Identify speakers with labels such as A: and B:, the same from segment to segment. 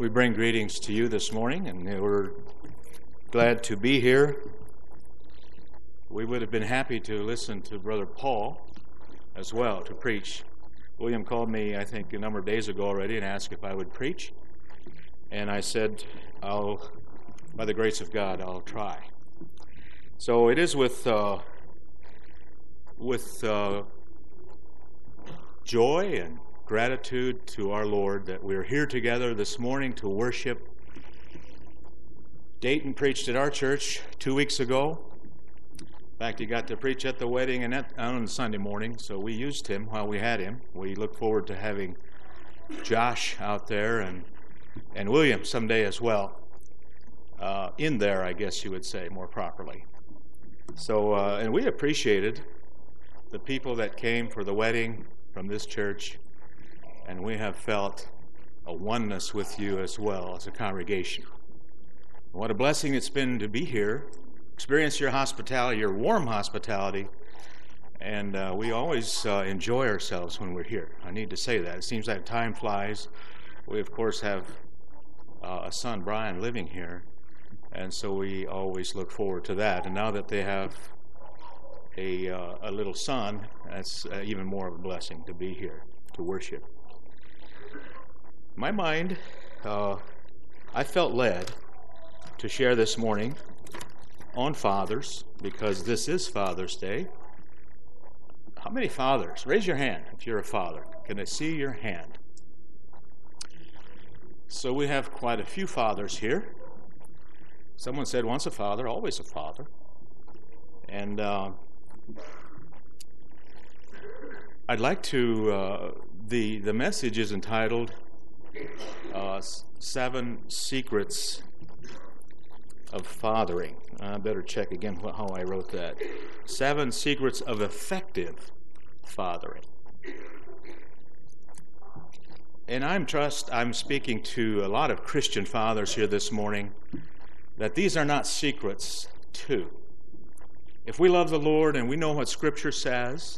A: We bring greetings to you this morning, and we're glad to be here. We would have been happy to listen to Brother Paul as well to preach. William called me, I think, a number of days ago already and asked if I would preach. And I said, by the grace of God, I'll try. So it is with joy and gratitude to our Lord that we're here together this morning to worship. Dayton preached at our church 2 weeks ago. In fact, he got to preach at the wedding and on Sunday morning, so we used him while we had him. We look forward to having Josh out there and William someday as well. In there, I guess you would say, more properly. So, and we appreciated the people that came for the wedding from this church, and we have felt a oneness with you as well as a congregation. What a blessing it's been to be here, experience your hospitality, your warm hospitality, and we always enjoy ourselves when we're here. I need to say that. It seems like time flies. We, of course, have a son, Brian, living here, and so we always look forward to that. And now that they have a little son, that's even more of a blessing to be here to worship. My mind, I felt led to share this morning on fathers, because this is Father's Day. How many fathers? Raise your hand if you're a father. Can I see your hand? So we have quite a few fathers here. Someone said, once a father, always a father. And I'd like to, the message is entitled 7 Secrets of Fathering. I better check again how I wrote that. 7 Secrets of Effective Fathering. And I'm speaking to a lot of Christian fathers here this morning, that these are not secrets too. If we love the Lord and we know what Scripture says,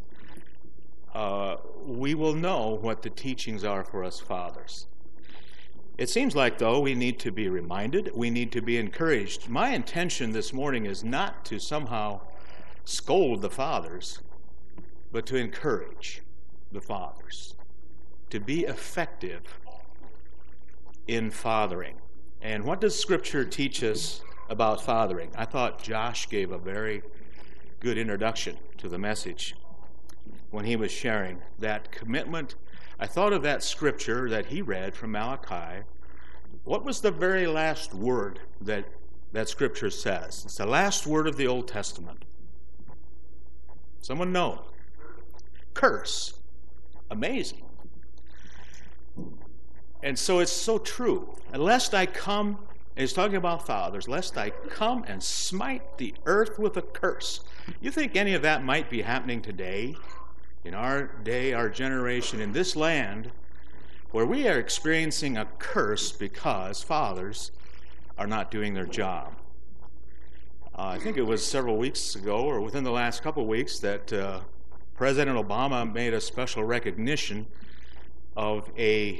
A: we will know what the teachings are for us fathers. It seems like, though, we need to be reminded, we need to be encouraged. My intention this morning is not to somehow scold the fathers, but to encourage the fathers to be effective in fathering. And what does Scripture teach us about fathering? I thought Josh gave a very good introduction to the message when he was sharing that commitment. I thought of that scripture that he read from Malachi. What was the very last word that scripture says? It's the last word of the Old Testament. Someone know? Curse. Amazing. And so it's so true. Unless I come, and he's talking about fathers, lest I come and smite the earth with a curse. You think any of that might be happening today? In our day, our generation, in this land, where we are experiencing a curse because fathers are not doing their job. I think it was several weeks ago, or within the last couple of weeks, that President Obama made a special recognition of a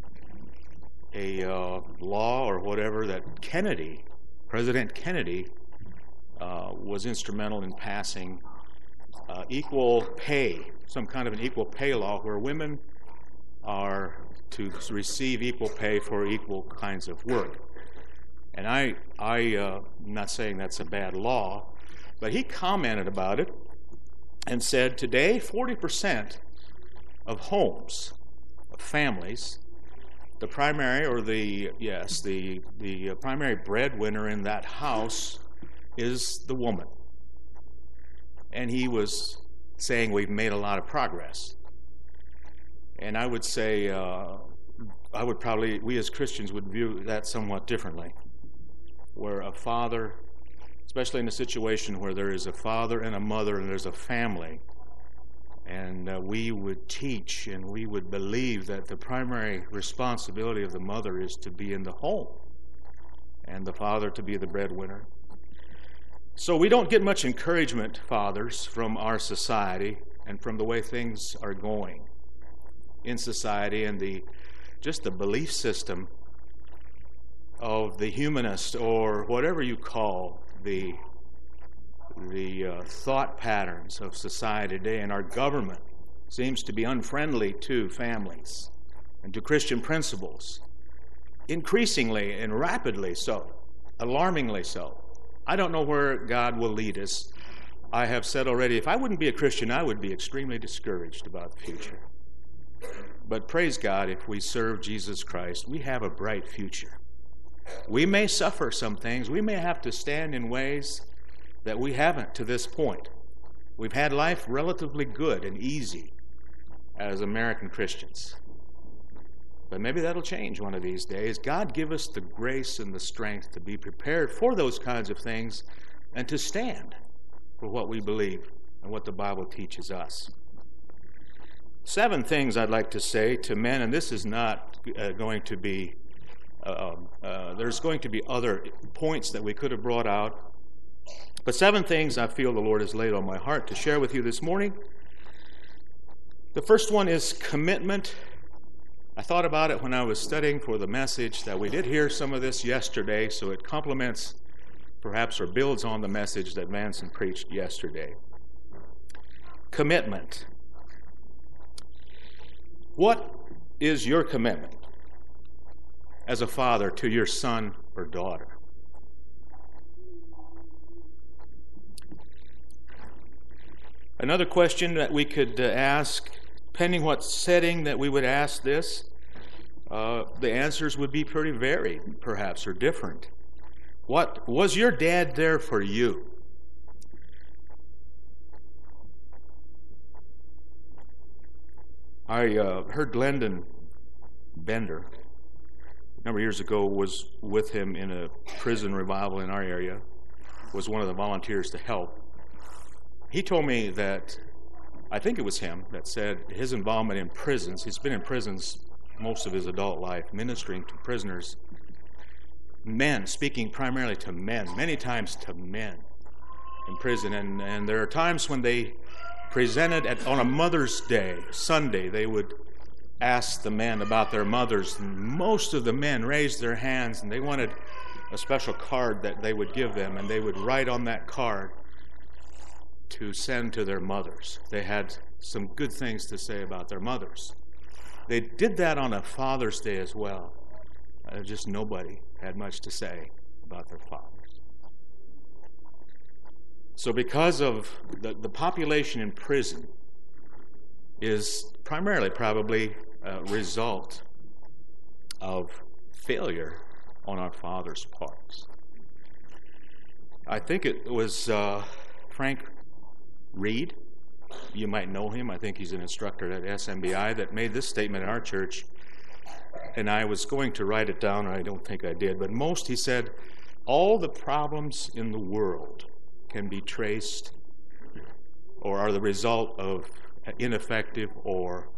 A: law or whatever that President Kennedy, was instrumental in passing equal pay, some kind of an equal pay law where women are to receive equal pay for equal kinds of work. And I'm not saying that's a bad law, but he commented about it and said today 40% of homes, of families, the primary or the primary breadwinner in that house is the woman. And he was saying we've made a lot of progress. And I would say, we as Christians would view that somewhat differently. Where a father, especially in a situation where there is a father and a mother and there's a family, and we would teach and we would believe that the primary responsibility of the mother is to be in the home and the father to be the breadwinner. So we don't get much encouragement, fathers, from our society and from the way things are going in society and just the belief system of the humanist, or whatever you call the thought patterns of society today, and our government seems to be unfriendly to families and to Christian principles, increasingly and rapidly so, alarmingly so. I don't know where God will lead us. I have said already, if I wouldn't be a Christian, I would be extremely discouraged about the future. But praise God, if we serve Jesus Christ, we have a bright future. We may suffer some things. We may have to stand in ways that we haven't to this point. We've had life relatively good and easy as American Christians. But maybe that'll change one of these days. God give us the grace and the strength to be prepared for those kinds of things and to stand for what we believe and what the Bible teaches us. 7 things I'd like to say to men, and this is not going to be, there's going to be other points that we could have brought out, but 7 things I feel the Lord has laid on my heart to share with you this morning. The first one is commitment. I thought about it when I was studying for the message, that we did hear some of this yesterday, so it complements perhaps or builds on the message that Manson preached yesterday. Commitment. What is your commitment as a father to your son or daughter? Another question that we could ask, depending what setting that we would ask this, the answers would be pretty varied, perhaps, or different. What was your dad there for you? I heard Glendon Bender, a number of years ago, was with him in a prison revival in our area, was one of the volunteers to help. He told me that, I think it was him, that said his involvement in prisons, he's been in prisons most of his adult life, ministering to prisoners, men, speaking primarily to men, many times to men in prison. And there are times when they presented on a Mother's Day, Sunday, they would ask the men about their mothers, and most of the men raised their hands, and they wanted a special card that they would give them, and they would write on that card to send to their mothers. They had some good things to say about their mothers. They did that on a Father's Day as well. Just nobody had much to say about their fathers. So because of the population in prison is primarily probably a result of failure on our fathers' parts. I think it was Frank Reed, you might know him, I think he's an instructor at SMBI, that made this statement in our church, and I was going to write it down, and I don't think I did, but he said, all the problems in the world can be traced or are the result of ineffective or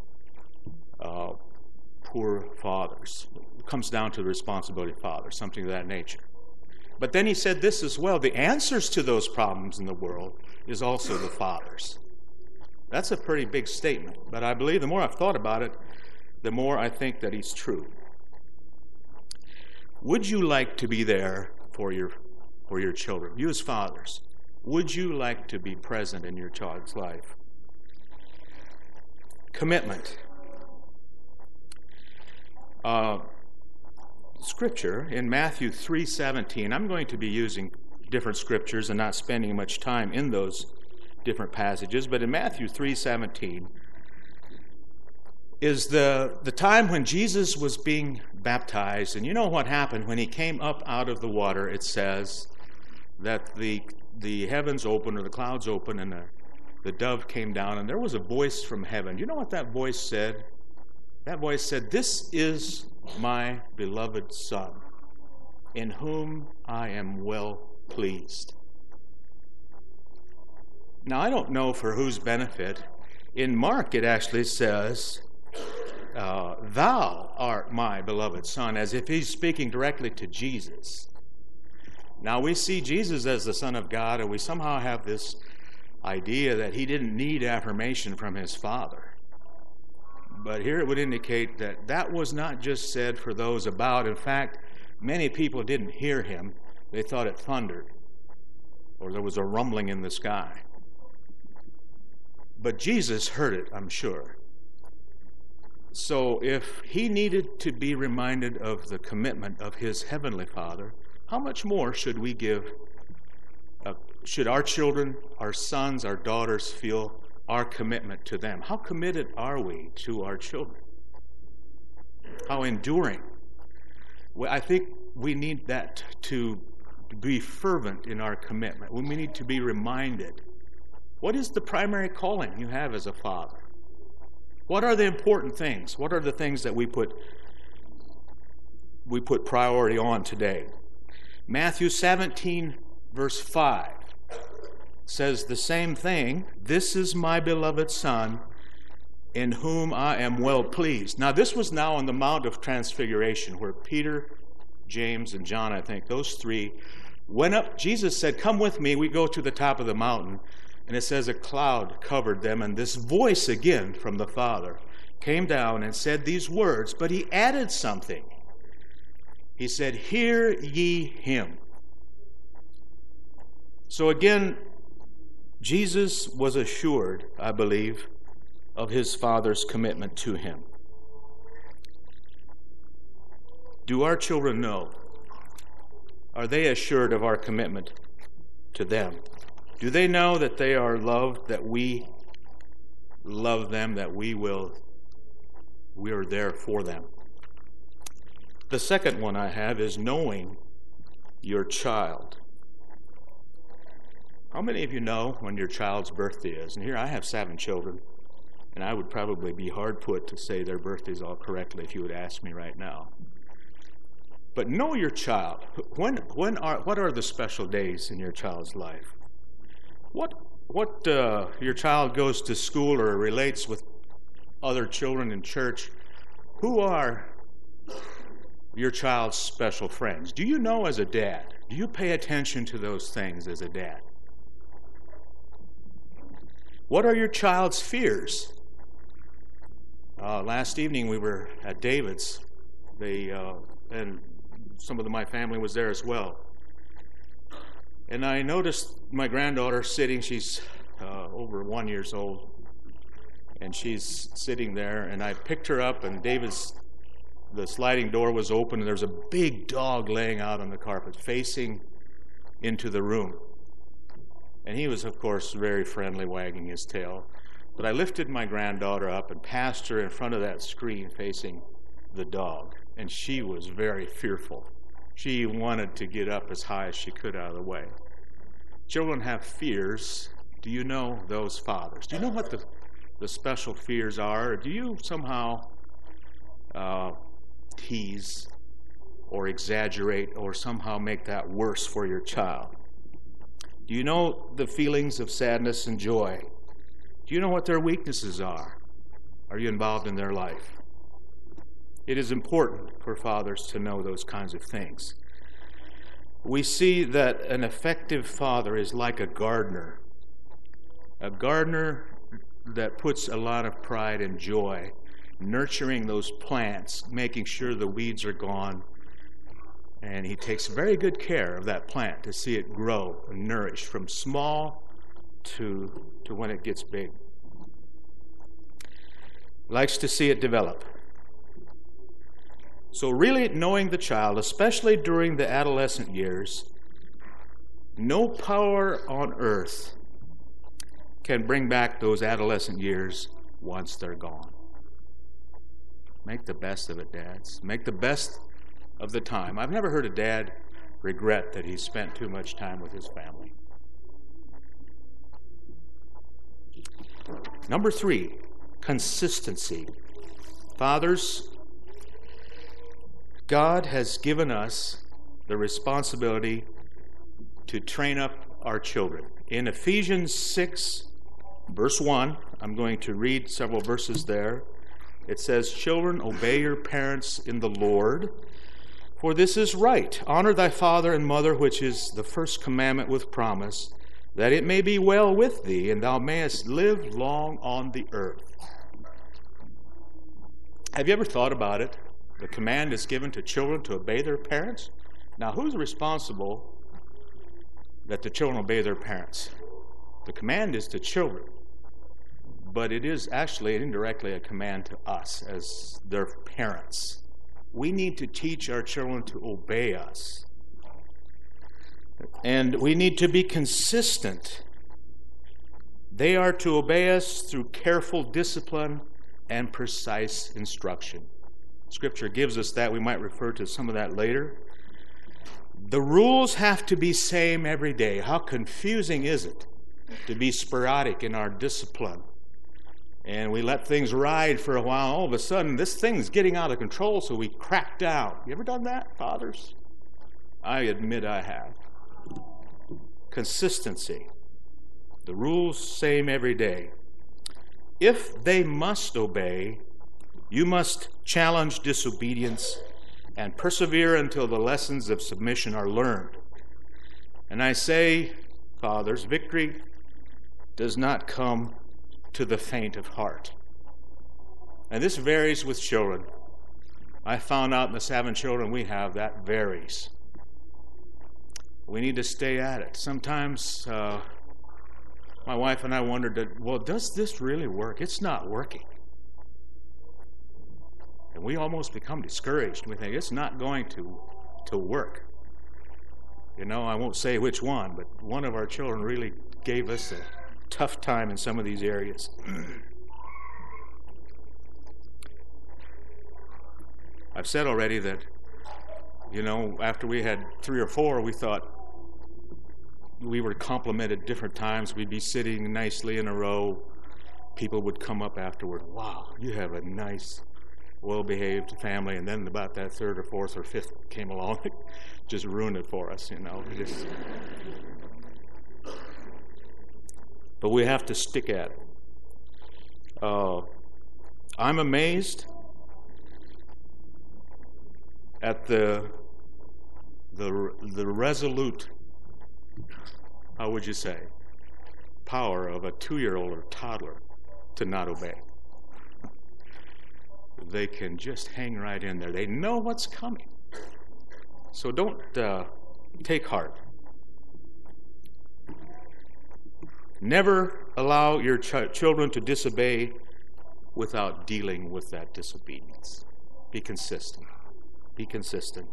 A: poor fathers. It comes down to the responsibility of fathers, something of that nature. But then he said this as well, the answers to those problems in the world is also the fathers. That's a pretty big statement, but I believe the more I've thought about it, the more I think that he's true. Would you like to be there for your children? You as fathers, would you like to be present in your child's life? Commitment. Scripture in Matthew 3:17. I'm going to be using different scriptures and not spending much time in those different passages, but in Matthew 3:17 is the time when Jesus was being baptized, and you know what happened when he came up out of the water. It says that the heavens opened, or the clouds opened, and the dove came down, and there was a voice from heaven. Do you know what that voice said? That voice said, "This is my beloved Son, in whom I am well pleased." Now, I don't know for whose benefit. In Mark, it actually says, "Thou art my beloved Son," as if he's speaking directly to Jesus. Now, we see Jesus as the Son of God, and we somehow have this idea that he didn't need affirmation from his Father. But here it would indicate that that was not just said for those about. In fact, Many people didn't hear him. They thought it thundered, or there was a rumbling in the sky. But Jesus heard it, I'm sure. So if he needed to be reminded of the commitment of his heavenly Father, how much more should we give? Should our children, our sons, our daughters feel our commitment to them? How committed are we to our children? How enduring? Well, I think we need that to be fervent in our commitment. We need to be reminded. What is the primary calling you have as a father? What are the important things? What are the things that we put priority on today? Matthew 17, verse 5 says the same thing. This is my beloved Son, in whom I am well pleased. Now, this was now on the Mount of Transfiguration, where Peter, James, and John, I think, those three went up. Jesus said, come with me. We go to the top of the mountain. And it says a cloud covered them, and this voice again from the Father came down and said these words, but he added something. He said, hear ye him. So again, Jesus was assured, I believe, of his Father's commitment to him. Do our children know? Are they assured of our commitment to them? Do they know that they are loved, that we love them, that we are there for them? The second one I have is knowing your child. How many of you know when your child's birthday is? And here I have 7 children, and I would probably be hard put to say their birthdays all correctly if you would ask me right now. But know your child. What are the special days in your child's life? What your child goes to school or relates with other children in church, who are your child's special friends? Do you know as a dad? Do you pay attention to those things as a dad? What are your child's fears? Last evening we were at David's, and some of my family was there as well. And I noticed my granddaughter sitting. She's over 1 year old, and she's sitting there. And I picked her up, and the sliding door was open, and there's a big dog laying out on the carpet, facing into the room. And he was, of course, very friendly, wagging his tail. But I lifted my granddaughter up and passed her in front of that screen facing the dog, and she was very fearful. She wanted to get up as high as she could out of the way. Children have fears. Do you know those fathers? Do you know what the special fears are? Or do you somehow tease or exaggerate or somehow make that worse for your child? Do you know the feelings of sadness and joy? Do you know what their weaknesses are? Are you involved in their life? It is important for fathers to know those kinds of things. We see that an effective father is like a gardener that puts a lot of pride and joy, nurturing those plants, making sure the weeds are gone, and he takes very good care of that plant to see it grow and nourish from small to when it gets big. Likes to see it develop. So really knowing the child, especially during the adolescent years, no power on earth can bring back those adolescent years once they're gone. Make the best of it, dads. Make the best of the time. I've never heard a dad regret that he spent too much time with his family. Number 3, consistency. Fathers, God has given us the responsibility to train up our children. In Ephesians 6, verse 1, I'm going to read several verses there. It says, "Children, obey your parents in the Lord, for this is right. Honor thy father and mother, which is the first commandment with promise, that it may be well with thee, and thou mayest live long on the earth." Have you ever thought about it? The command is given to children to obey their parents. Now, who's responsible that the children obey their parents? The command is to children, but it is actually indirectly a command to us as their parents. We need to teach our children to obey us. And we need to be consistent. They are to obey us through careful discipline and precise instruction. Scripture gives us that. We might refer to some of that later. The rules have to be same every day. How confusing is it to be sporadic in our discipline? And we let things ride for a while. All of a sudden, this thing's getting out of control, so we crack down. You ever done that, fathers? I admit I have. Consistency. The rules same every day. If they must obey, you must challenge disobedience and persevere until the lessons of submission are learned. And I say, fathers, victory does not come to the faint of heart. And this varies with children. I found out in the 7 children we have, that varies. We need to stay at it. Sometimes my wife and I wondered, well, does this really work? It's not working. And we almost become discouraged. We think it's not going to work. You know, I won't say which one, but one of our children really gave us a tough time in some of these areas. I've said already that, you know, after we had 3 or 4, we thought we were complimented different times. We'd be sitting nicely in a row. People would come up afterward. Wow, you have a nice, well-behaved family. And then about that 3rd or 4th or 5th came along, just ruined it for us, you know. But we have to stick at it. I'm amazed at the resolute, how would you say, power of a 2-year-old or toddler to not obey. They can just hang right in there. They know what's coming. So don't take heart. Never allow your children to disobey without dealing with that disobedience. Be consistent. Be consistent.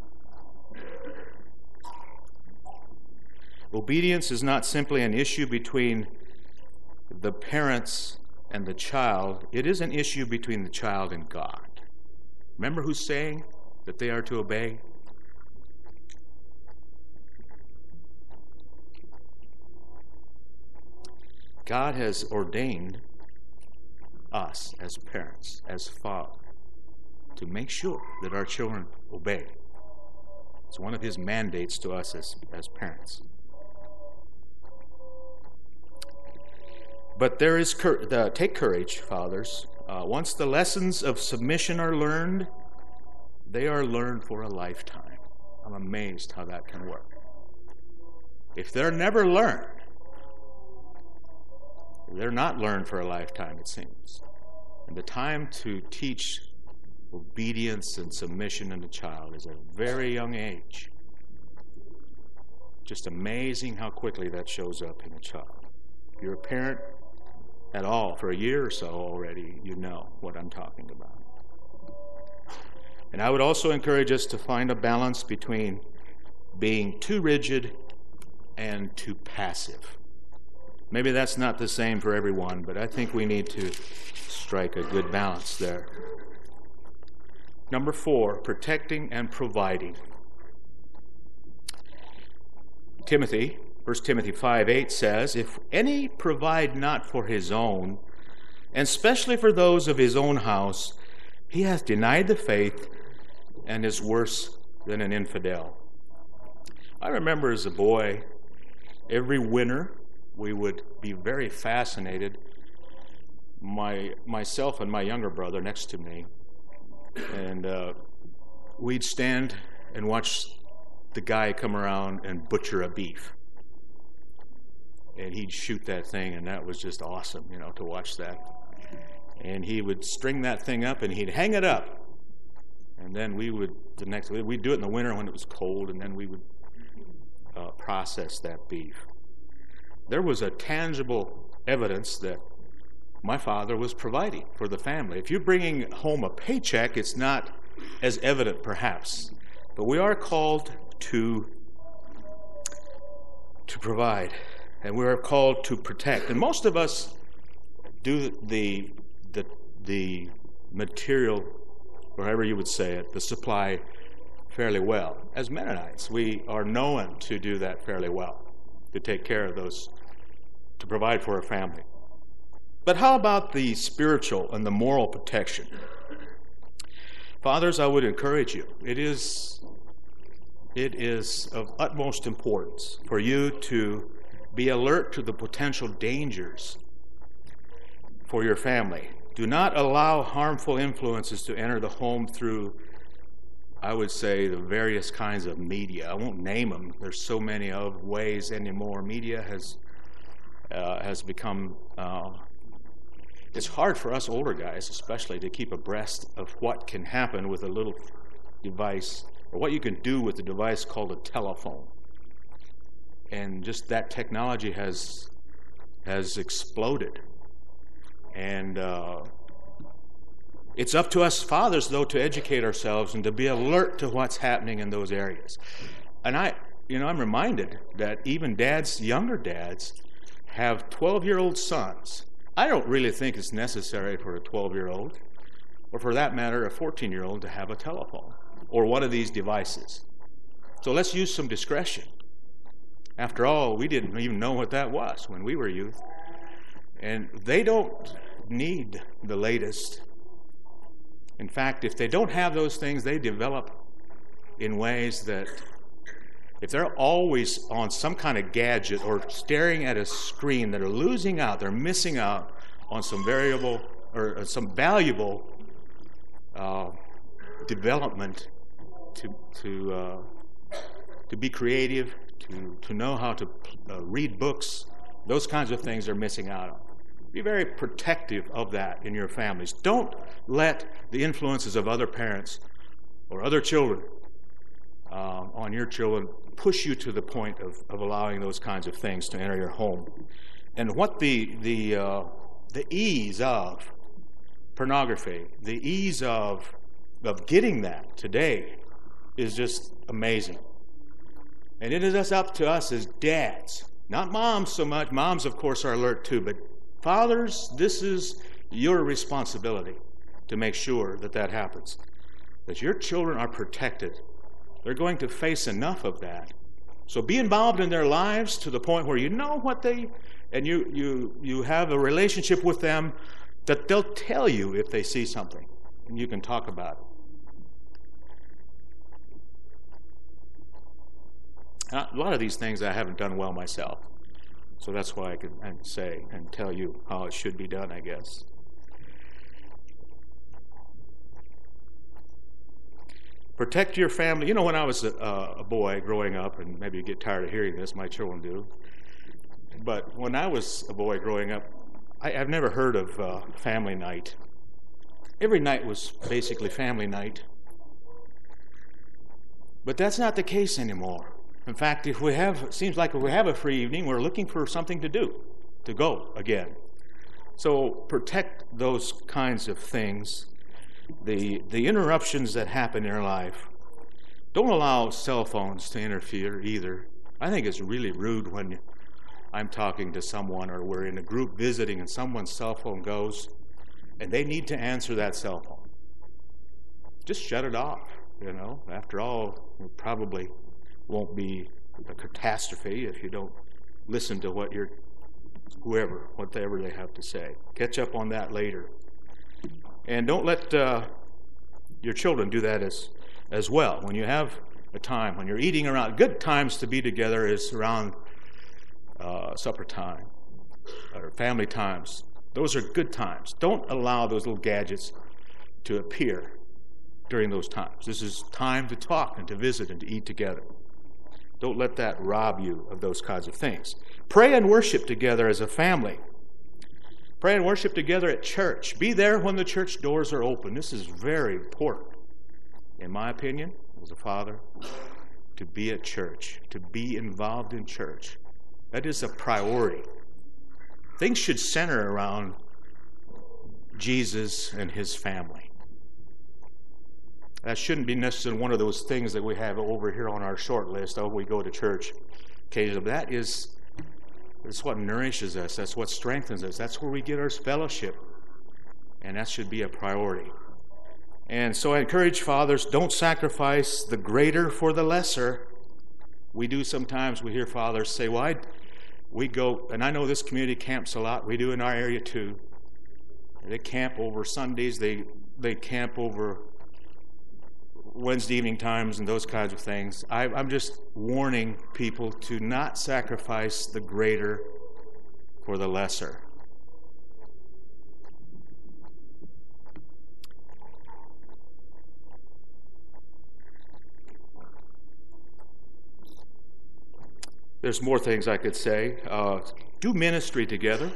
A: Obedience is not simply an issue between the parents and the child. It is an issue between the child and God. Remember who's saying that they are to obey? God has ordained us as parents, as fathers, to make sure that our children obey. It's one of his mandates to us as parents. But there is take courage, fathers. Once the lessons of submission are learned, they are learned for a lifetime. I'm amazed how that can work. If they're never learned, they're not learned for a lifetime, it seems. And the time to teach obedience and submission in a child is a very young age. Just amazing how quickly that shows up in a child. If you're a parent at all for a year or so already, you know what I'm talking about. And I would also encourage us to find a balance between being too rigid and too passive. Maybe that's not the same for everyone, but I think we need to strike a good balance there. Number 4, protecting and providing. Timothy, 1 Timothy 5:8 says, "If any provide not for his own, and especially for those of his own house, he hath denied the faith and is worse than an infidel." I remember as a boy, every winter, we would be very fascinated, myself and my younger brother next to me, and we'd stand and watch the guy come around and butcher a beef. And he'd shoot that thing, and that was just awesome, you know, to watch that. And he would string that thing up, and he'd hang it up. And then we'd do it in the winter when it was cold, and then we would process that beef. There was a tangible evidence that my father was providing for the family. If you're bringing home a paycheck, it's not as evident perhaps, but we are called to provide, and we are called to protect. And most of us do the material, or however you would say it, the supply fairly well. As Mennonites, we are known to do that fairly well, to take care of those, to provide for our family. But how about the spiritual and the moral protection? Fathers, I would encourage you. It is of utmost importance for you to be alert to the potential dangers for your family. Do not allow harmful influences to enter the home through, I would say, the various kinds of media. I won't name them. There's so many of ways anymore. Media has become... it's hard for us older guys, especially, to keep abreast of what can happen with a little device, or what you can do with a device called a telephone. And just that technology has exploded. And it's up to us fathers, though, to educate ourselves and to be alert to what's happening in those areas. And I'm reminded that even younger dads, have 12-year-old sons. I don't really think it's necessary for a 12-year-old, or for that matter, a 14-year-old, to have a telephone or one of these devices. So let's use some discretion. After all, we didn't even know what that was when we were youth. And they don't need the latest. In fact, if they don't have those things, they develop in ways that, if they're always on some kind of gadget or staring at a screen, they're losing out, they're missing out on some valuable development to be creative, to know how to read books. Those kinds of things they're missing out on. Be very protective of that in your families. Don't let the influences of other parents or other children on your children push you to the point of allowing those kinds of things to enter your home. And what the ease of pornography, the ease of getting that today is just amazing. And it is up to us as dads, not moms so much. Moms, of course, are alert too, but fathers, this is your responsibility to make sure that happens, that your children are protected. They're going to face enough of that. So be involved in their lives to the point where you know what and you have a relationship with them that they'll tell you if they see something, and you can talk about it. A lot of these things I haven't done well myself, so that's why I can say and tell you how it should be done, I guess. Protect your family. You know, when I was a boy growing up, and maybe you get tired of hearing this, my children do, but when I was a boy growing up, I've never heard of family night. Every night was basically family night. But that's not the case anymore. In fact, it seems like if we have a free evening, we're looking for something to do, to go again. So protect those kinds of things. The interruptions that happen in your life. Don't allow cell phones to interfere either. I think it's really rude when I'm talking to someone or we're in a group visiting and someone's cell phone goes and they need to answer that cell phone. Just shut it off, you know. After all, it probably won't be a catastrophe if you don't listen to whatever they have to say. Catch up on that later. And don't let your children do that as well. When you have a time, when you're eating around, good times to be together is around supper time or family times. Those are good times. Don't allow those little gadgets to appear during those times. This is time to talk and to visit and to eat together. Don't let that rob you of those kinds of things. Pray and worship together as a family. Pray and worship together at church. Be there when the church doors are open. This is very important. in my opinion, as a father, to be at church, to be involved in church. That is a priority. Things should center around Jesus and his family. That shouldn't be necessarily one of those things that we have over here on our short list. Oh, we go to church occasionally. That's what nourishes us. That's what strengthens us. That's where we get our fellowship. And that should be a priority. And so I encourage fathers, don't sacrifice the greater for the lesser. We do sometimes, we hear fathers say, well, we go, and I know this community camps a lot. We do in our area too. They camp over Sundays. They camp over Wednesday evening times and those kinds of things. I'm just warning people to not sacrifice the greater for the lesser. There's more things I could say. Do ministry together.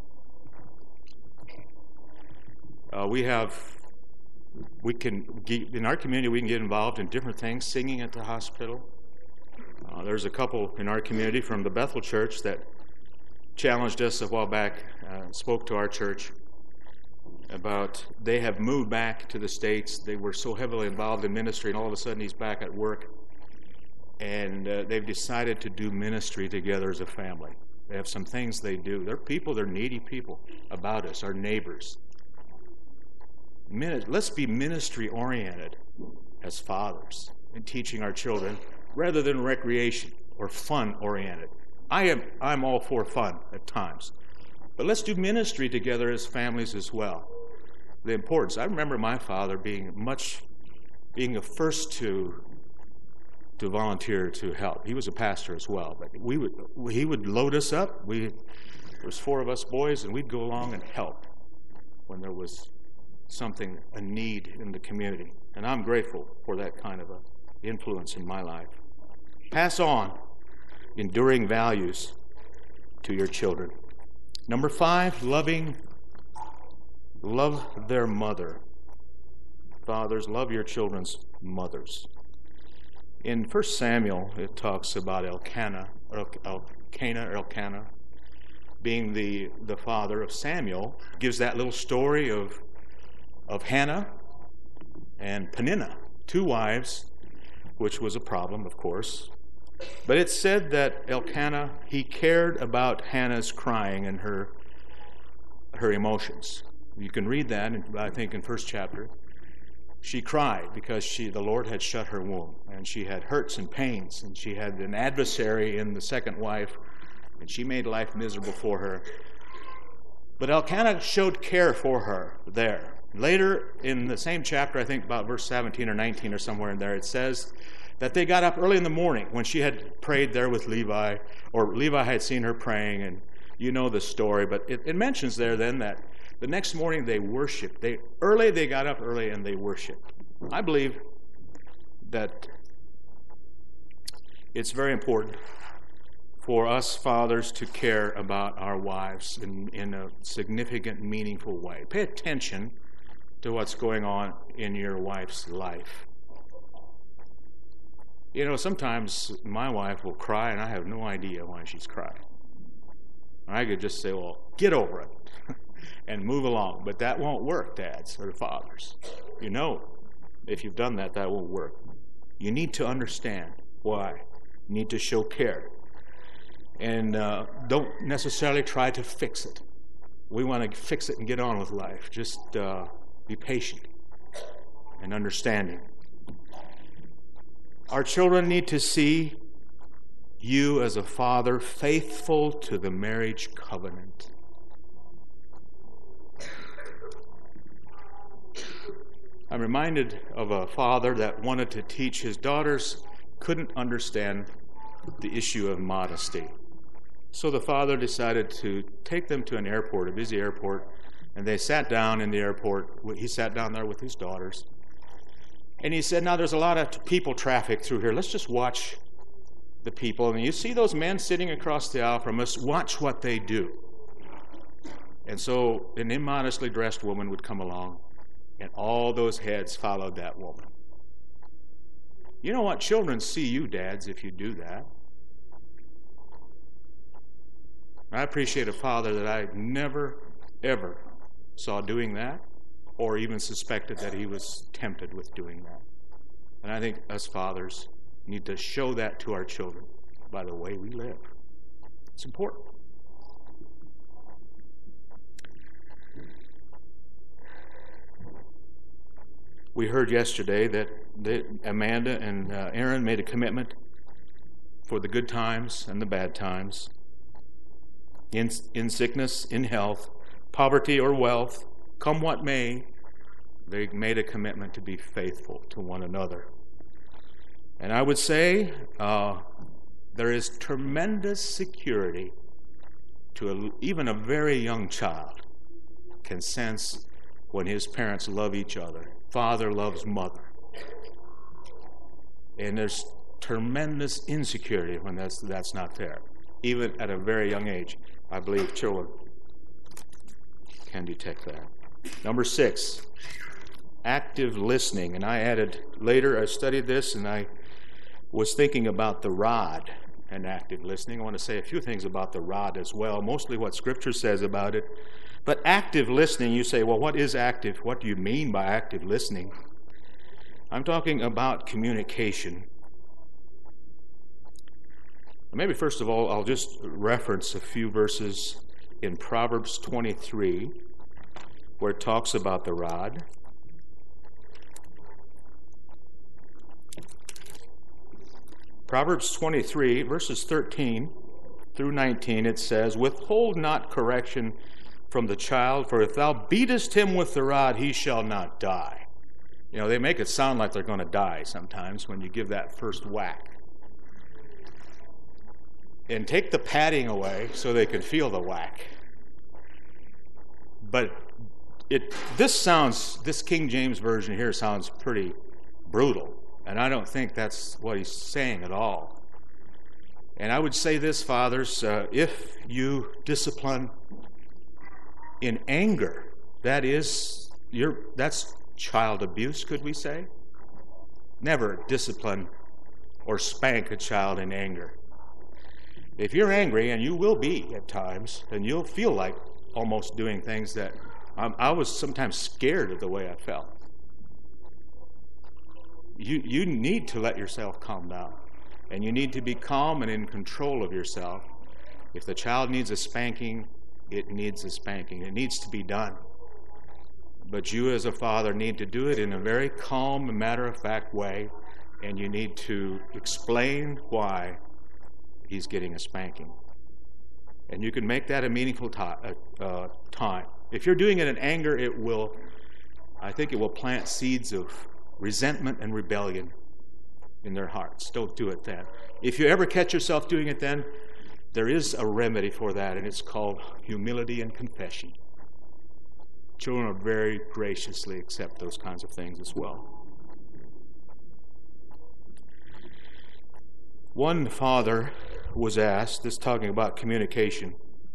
A: In our community, we can get involved in different things, singing at the hospital. There's a couple in our community from the Bethel Church that challenged us a while back, spoke to our church about they have moved back to the States. They were so heavily involved in ministry, and all of a sudden he's back at work. And they've decided to do ministry together as a family. They have some things they do. They're needy people about us, our neighbors. Let's be ministry-oriented as fathers in teaching our children rather than recreation or fun-oriented. I'm all for fun at times. But let's do ministry together as families as well. The importance. I remember my father being the first to volunteer to help. He was a pastor as well, but he would load us up. There was 4 of us boys, and we'd go along and help when there was a need in the community. And I'm grateful for that kind of influence in my life. Pass on enduring values to your children. Number 5, love their mother. Fathers, love your children's mothers. In 1 Samuel, it talks about Elkanah being the father of Samuel. Gives that little story of Hannah and Peninnah, 2 wives, which was a problem, of course. But it said that Elkanah, he cared about Hannah's crying and her emotions. You can read that, I think, in 1st chapter. She cried because the Lord had shut her womb, and she had hurts and pains, and she had an adversary in the second wife, and she made life miserable for her. But Elkanah showed care for her there. Later in the same chapter, I think about verse 17 or 19 or somewhere in there, it says that they got up early in the morning when she had prayed there with Levi, or Levi had seen her praying, and you know the story, but it mentions there then that the next morning they worshiped. They got up early and they worshiped. I believe that it's very important for us fathers to care about our wives in a significant, meaningful way. Pay attention to what's going on in your wife's life. You know, sometimes my wife will cry and I have no idea why she's crying. I could just say, well, get over it and move along. But that won't work, dads or fathers. You know, if you've done that, that won't work. You need to understand why. You need to show care. And don't necessarily try to fix it. We want to fix it and get on with life. Just be patient and understanding. Our children need to see you as a father faithful to the marriage covenant. I'm reminded of a father that wanted to teach his daughters, couldn't understand the issue of modesty. So the father decided to take them to an airport, a busy airport, and they sat down in the airport. He sat down there with his daughters. And he said, now there's a lot of people traffic through here. Let's just watch the people. And you see those men sitting across the aisle from us, watch what they do. And so an immodestly dressed woman would come along, and all those heads followed that woman. You know what? Children see you, dads, if you do that. I appreciate a father that I never, ever saw doing that or even suspected that he was tempted with doing that. And I think us fathers need to show that to our children by the way we live. It's important. We heard yesterday that Amanda and Aaron made a commitment for the good times and the bad times, in sickness, in health, poverty or wealth, come what may. They made a commitment to be faithful to one another. And I would say there is tremendous security to even a very young child can sense when his parents love each other. Father loves mother. And there's tremendous insecurity when that's not there. Even at a very young age, I believe children can detect that. Number 6, active listening. And I added later, I studied this, and I was thinking about the rod and active listening. I want to say a few things about the rod as well, mostly what Scripture says about it. But active listening, you say, well, what is active? What do you mean by active listening? I'm talking about communication. Maybe first of all, I'll just reference a few verses in Proverbs 23 where it talks about the rod. Proverbs 23, verses 13 through 19, it says, "Withhold not correction from the child, for if thou beatest him with the rod, he shall not die." You know, they make it sound like they're going to die sometimes when you give that first whack. And take the padding away so they can feel the whack. But this King James Version here sounds pretty brutal. And I don't think that's what he's saying at all. And I would say this, fathers, if you discipline in anger, that's child abuse, could we say? Never discipline or spank a child in anger. If you're angry, and you will be at times, and you'll feel like almost doing things that I was sometimes scared of the way I felt. You need to let yourself calm down, and you need to be calm and in control of yourself. If the child needs a spanking, it needs a spanking. It needs to be done. But you as a father need to do it in a very calm and matter-of-fact way, and you need to explain why he's getting a spanking. And you can make that a meaningful time. If you're doing it in anger, I think it will plant seeds of resentment and rebellion in their hearts. Don't do it then. If you ever catch yourself doing it then, there is a remedy for that, and it's called humility and confession. Children will very graciously accept those kinds of things as well. One father was asked, this talking about communication.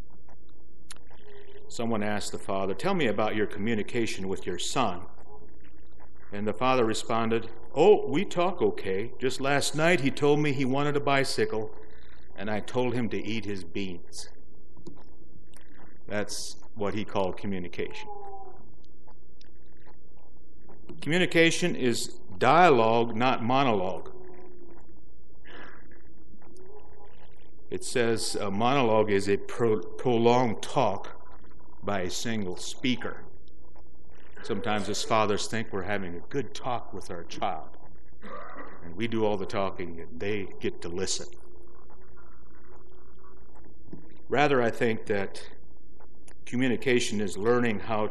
A: Someone asked the father, "Tell me about your communication with your son." And the father responded, "Oh, we talk okay. Just last night he told me he wanted a bicycle, and I told him to eat his beans." That's what he called communication. Communication is dialogue, not monologue. It says a monologue is a prolonged talk by a single speaker. Sometimes as fathers think we're having a good talk with our child, and we do all the talking and they get to listen. Rather, I think that communication is learning how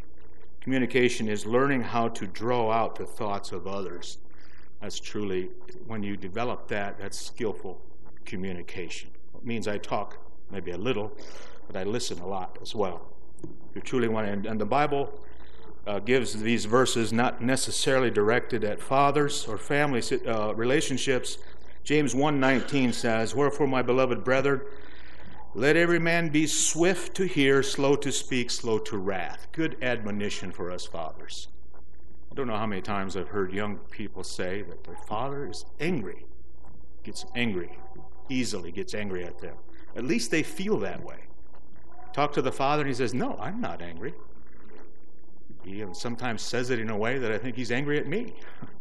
A: to draw out the thoughts of others. That's truly, when you develop that, that's skillful communication. It means I talk maybe a little, but I listen a lot as well. You truly want to, and the Bible gives these verses not necessarily directed at fathers or family relationships. James 1:19 says, "Wherefore, my beloved brethren, let every man be swift to hear, slow to speak, slow to wrath." Good admonition for us fathers. I don't know how many times I've heard young people say that their father is angry, gets angry, easily gets angry at them. At least they feel that way. Talk to the father and he says, no, I'm not angry. He sometimes says it in a way that I think he's angry at me.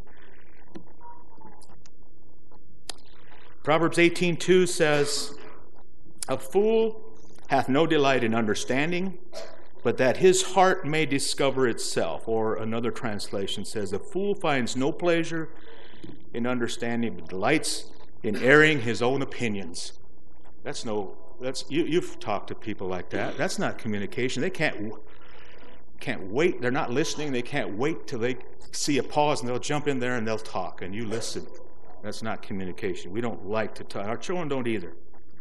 A: Proverbs 18:2 says, a fool hath no delight in understanding, but that his heart may discover itself. Or another translation says, a fool finds no pleasure in understanding, but delights in airing his own opinions. You've talked to people like that. That's not communication. They can't wait. They're not listening. They can't wait till they see a pause and they'll jump in there and they'll talk and you listen. That's not communication. We don't like to talk. Our children don't either.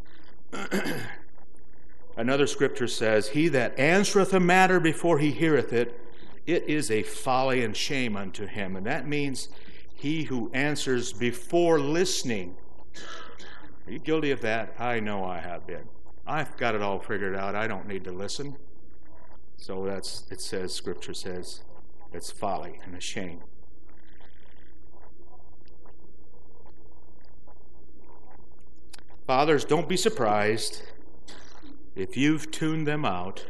A: Another scripture says, he that answereth a matter before he heareth it, it is a folly and shame unto him. And that means he who answers before listening. Are you guilty of that? I know I have been. I've got it all figured out. I don't need to listen. So scripture says, it's folly and a shame. Fathers, don't be surprised if you've tuned them out.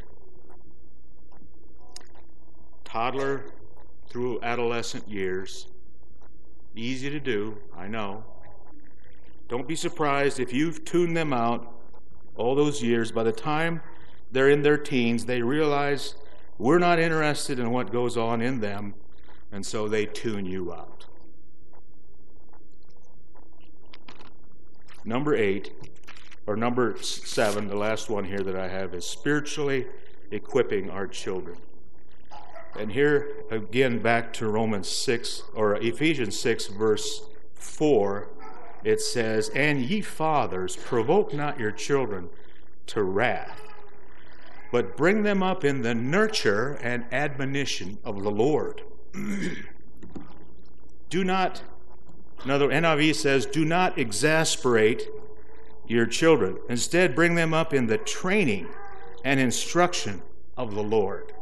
A: Toddler through adolescent years. Easy to do, I know. Don't be surprised if you've tuned them out all those years. By the time they're in their teens, they realize we're not interested in what goes on in them, and so they tune you out. Number 7, the last one here that I have, is spiritually equipping our children. And here, again, back to Ephesians 6, verse 4, it says, and ye fathers, provoke not your children to wrath, but bring them up in the nurture and admonition of the Lord. Another NIV says, do not exasperate your children. Instead, bring them up in the training and instruction of the Lord.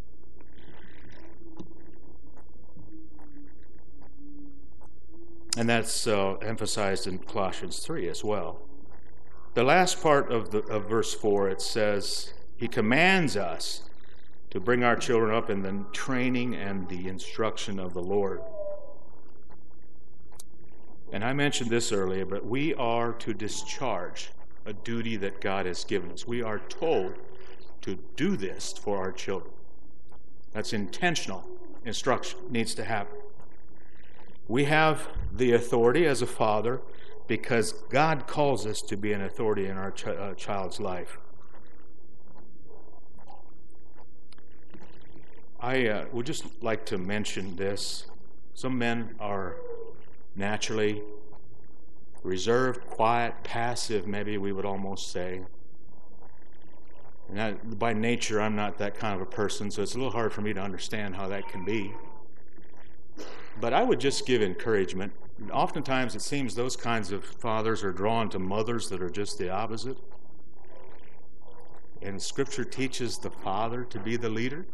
A: And that's emphasized in Colossians 3 as well. The last part of verse 4, it says, he commands us to bring our children up in the training and the instruction of the Lord. And I mentioned this earlier, but we are to discharge a duty that God has given us. We are told to do this for our children. That's intentional instruction, needs to happen. We have the authority as a father because God calls us to be an authority in our child's life. I would just like to mention this. Some men are naturally reserved, quiet, passive, maybe we would almost say. And by nature, I'm not that kind of a person, so it's a little hard for me to understand how that can be. But I would just give encouragement. Oftentimes, it seems those kinds of fathers are drawn to mothers that are just the opposite. And Scripture teaches the father to be the leader.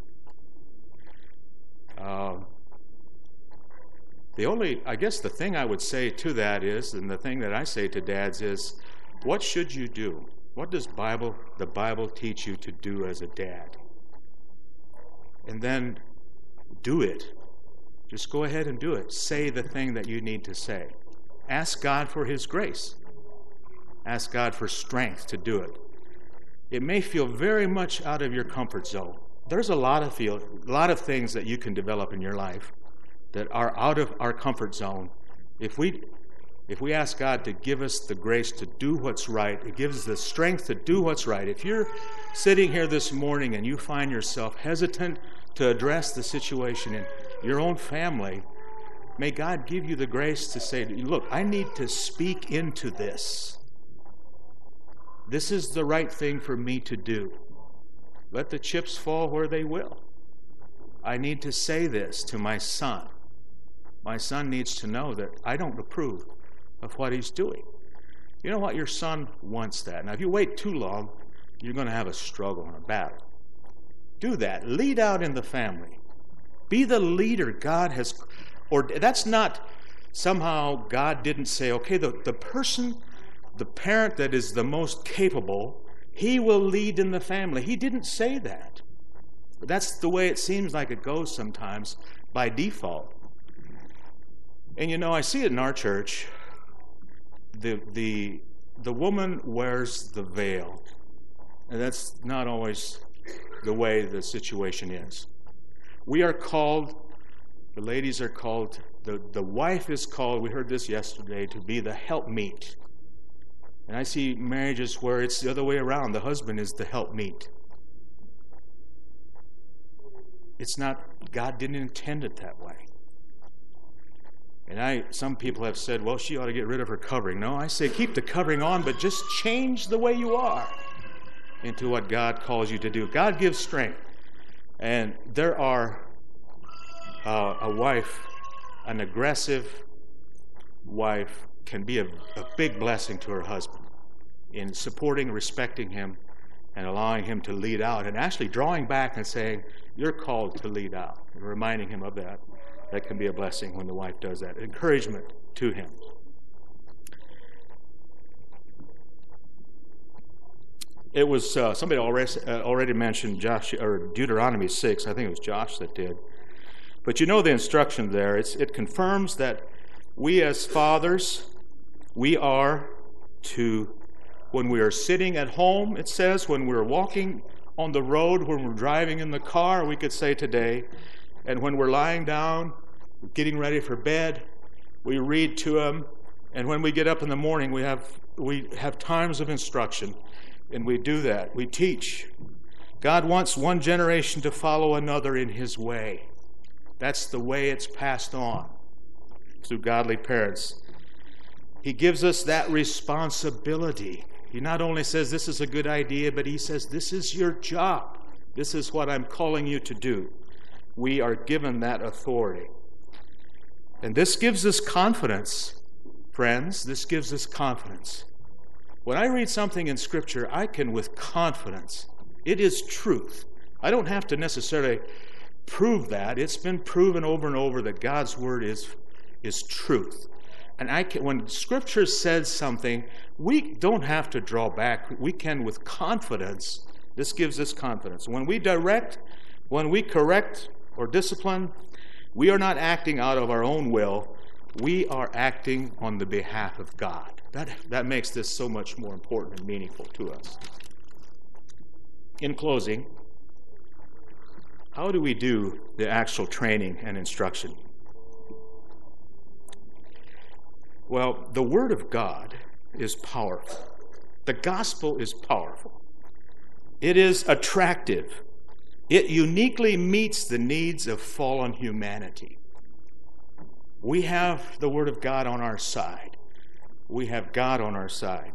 A: The thing I would say to that is, and the thing that I say to dads is, what should you do? What does the Bible teach you to do as a dad? And then do it. Just go ahead and do it. Say the thing that you need to say. Ask God for His grace. Ask God for strength to do it. It may feel very much out of your comfort zone. There's a lot of things that you can develop in your life that are out of our comfort zone. If we ask God to give us the grace to do what's right, it gives us the strength to do what's right. If you're sitting here this morning and you find yourself hesitant to address the situation in your own family, may God give you the grace to say, look, I need to speak into this. This is the right thing for me to do. Let the chips fall where they will. I need to say this to my son. My son needs to know that I don't approve of what he's doing. You know what? Your son wants that. Now, if you wait too long, you're going to have a struggle and a battle. Do that. Lead out in the family. Be the leader God has, or that's not somehow God didn't say, okay, the person, the parent that is the most capable, he will lead in the family. He didn't say that. But that's the way it seems like it goes sometimes by default. And I see it in our church. The woman wears the veil. And that's not always the way the situation is. We are called, the ladies are called, the wife is called, we heard this yesterday, to be the helpmeet. And I see marriages where it's the other way around. The husband is the helpmeet. It's not, God didn't intend it that way. And some people have said, well, she ought to get rid of her covering. No, I say keep the covering on, but just change the way you are into what God calls you to do. God gives strength. And there are a wife, an aggressive wife, can be a big blessing to her husband in supporting, respecting him, and allowing him to lead out, and actually drawing back and saying, you're called to lead out, and reminding him of that. That can be a blessing when the wife does that. Encouragement to him. It was, somebody already mentioned Deuteronomy 6. I think it was Josh that did. But the instruction there. It confirms that we as fathers, we are to, when we are sitting at home, it says, when we're walking on the road, when we're driving in the car, we could say today, and when we're lying down, getting ready for bed, we read to them, and when we get up in the morning, we have times of instruction, and we do that. We teach. God wants one generation to follow another in His way. That's the way it's passed on through godly parents. He gives us that responsibility. He not only says this is a good idea, but He says this is your job. This is what I'm calling you to do. We are given that authority. And this gives us confidence, friends. This gives us confidence. When I read something in Scripture, I can with confidence. It is truth. I don't have to necessarily prove that. It's been proven over and over that God's Word is truth. And when Scripture says something, we don't have to draw back. We can with confidence. This gives us confidence. When we direct, when we correct or discipline, we are not acting out of our own will. We are acting on the behalf of God. That makes this so much more important and meaningful to us. In closing, how do we do the actual training and instruction? Well, the Word of God is powerful. The gospel is powerful. It is attractive. It uniquely meets the needs of fallen humanity. We have the Word of God on our side. We have God on our side.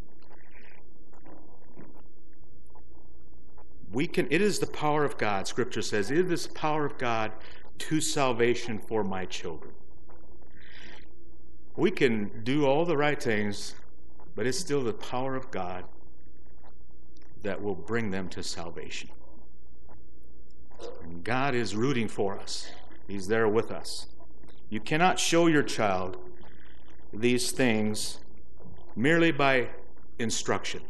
A: It is the power of God, Scripture says, it is the power of God to salvation for my children. We can do all the right things, but it's still the power of God that will bring them to salvation. And God is rooting for us. He's there with us. You cannot show your child these things merely by instruction.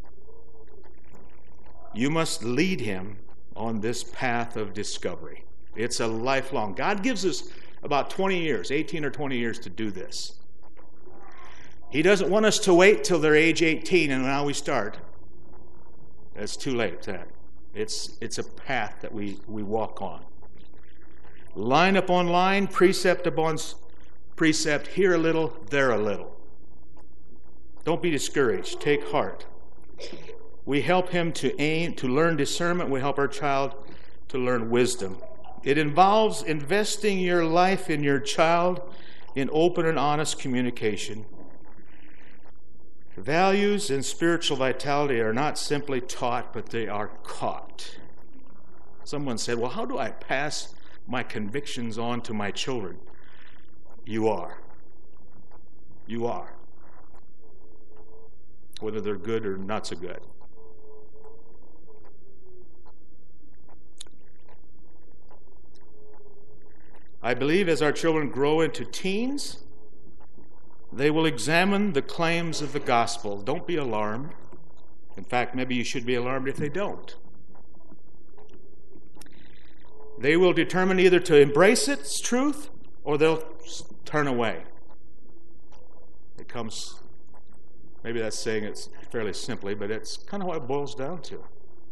A: You must lead him on this path of discovery. It's a lifelong. God gives us about 20 years, 18 or 20 years to do this. He doesn't want us to wait till they're age 18 and now we start. That's too late. It's a path that we walk on. Line upon line, precept upon precept, here a little, there a little. Don't be discouraged. Take heart. We help him to learn discernment. We help our child to learn wisdom. It involves investing your life in your child in open and honest communication. Values and spiritual vitality are not simply taught, but they are caught. Someone said, well, how do I pass my convictions on to my children? You are. You are. Whether they're good or not so good. I believe as our children grow into teens, they will examine the claims of the gospel. Don't be alarmed. In fact, maybe you should be alarmed if they don't. They will determine either to embrace its truth or they'll turn away. It comes, maybe that's saying it fairly simply, but it's kind of what it boils down to.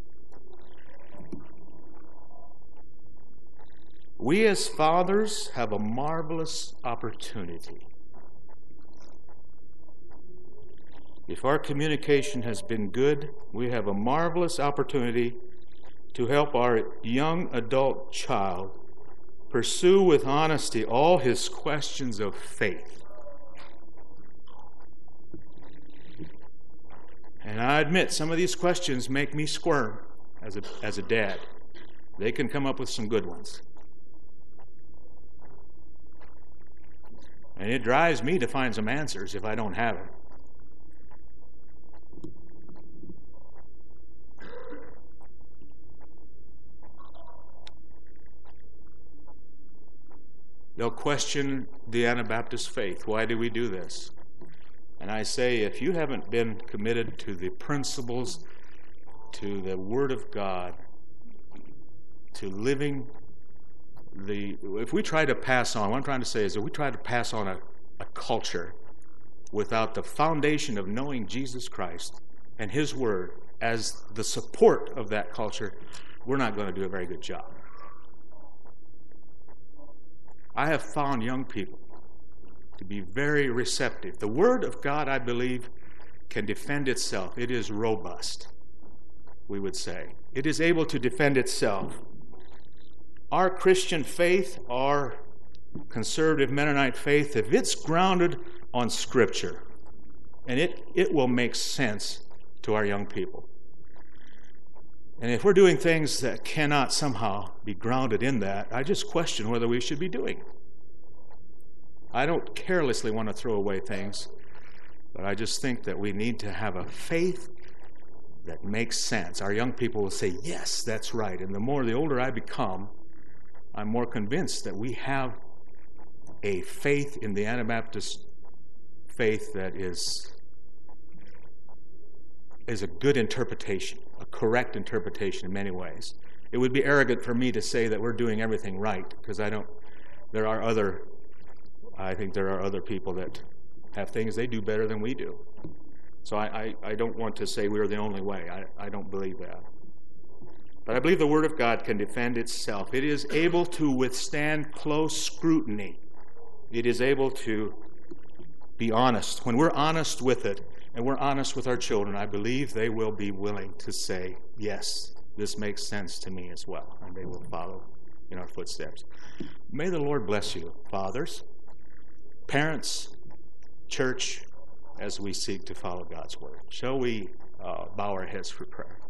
A: We as fathers have a marvelous opportunity. If our communication has been good, we have a marvelous opportunity to help our young adult child pursue with honesty all his questions of faith. And I admit, some of these questions make me squirm as a dad. They can come up with some good ones. And it drives me to find some answers if I don't have them. They'll question the Anabaptist faith. Why do we do this? And I say, if you haven't been committed to the principles, to the Word of God, to living if we try to pass on, what I'm trying to say is that we try to pass on a culture without the foundation of knowing Jesus Christ and His Word as the support of that culture, we're not going to do a very good job. I have found young people to be very receptive. The Word of God, I believe, can defend itself. It is robust, we would say. It is able to defend itself. Our Christian faith, our conservative Mennonite faith, if it's grounded on Scripture, and it will make sense to our young people. And if we're doing things that cannot somehow be grounded in that, I just question whether we should be doing it. I don't carelessly want to throw away things, but I just think that we need to have a faith that makes sense. Our young people will say, yes, that's right. And the older I become, I'm more convinced that we have a faith in the Anabaptist faith that is a good interpretation, a correct interpretation in many ways. It would be arrogant for me to say that we're doing everything right, because I think there are other people that have things they do better than we do. So I don't want to say we're the only way. I don't believe that. But I believe the Word of God can defend itself. It is able to withstand close scrutiny. It is able to be honest. When we're honest with it, and we're honest with our children, I believe they will be willing to say, yes, this makes sense to me as well. And they will follow in our footsteps. May the Lord bless you, fathers, parents, church, as we seek to follow God's Word. Shall we bow our heads for prayer?